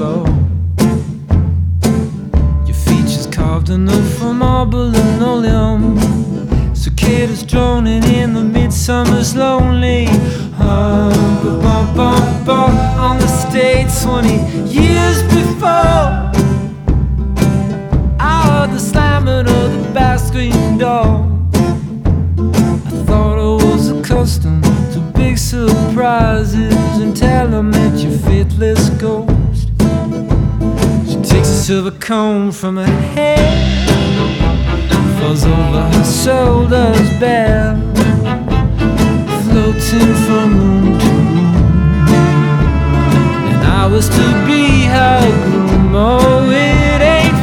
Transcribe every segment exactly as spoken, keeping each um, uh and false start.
floor. Your features carved anew from marble linoleum. Cicadas droning in the midsummer's lonely hum, ba, ba, ba, ba, on the stage twenty years before. I heard the slamming of the back screen door. I thought I was accustomed to big surprises until I met your faithless ghost. She takes a silver comb from her hair, falls over her shoulders bare, floating from room to room. And I was to be her groom. Oh, it ain't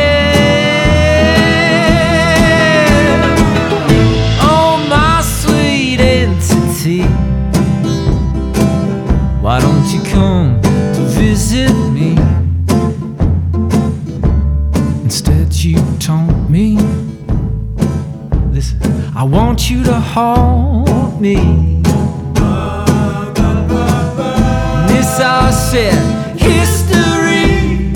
fair. Oh, my sweet entity, why don't you come to visit me? Instead you taunt me. Listen, I want you to haunt me. This I said, history.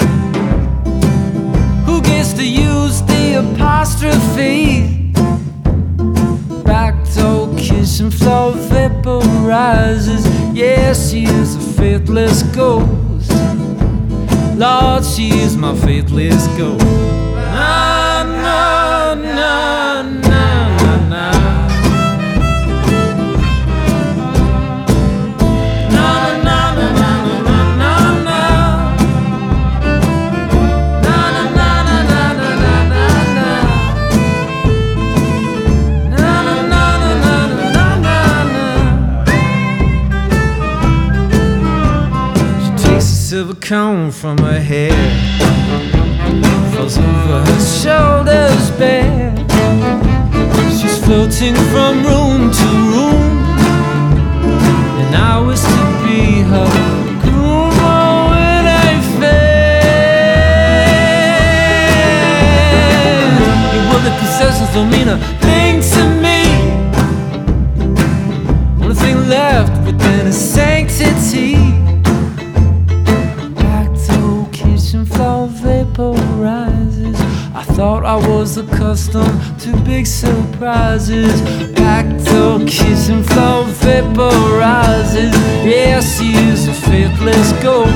Who gets to use the apostrophe? Back door kissing floor vaporizes. Yes, she is a faithless ghost. Lord, she is my faithless ghost. Na na na na. Silver comb from her hair, falls over her shoulders bare. She's floating from room to room, and I was to be her groom. Oh, it ain't fair. Your worldly possessions don't mean a thing to me. Only thing left within is sanctity. Floor vaporizes. I thought I was accustomed to big surprises. Back door kissing floor vaporizes. Yes, she is a faithless ghost.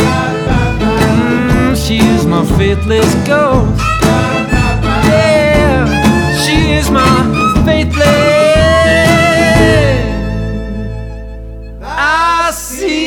Mm, she is my faithless ghost. Yeah, she is my faithless. I see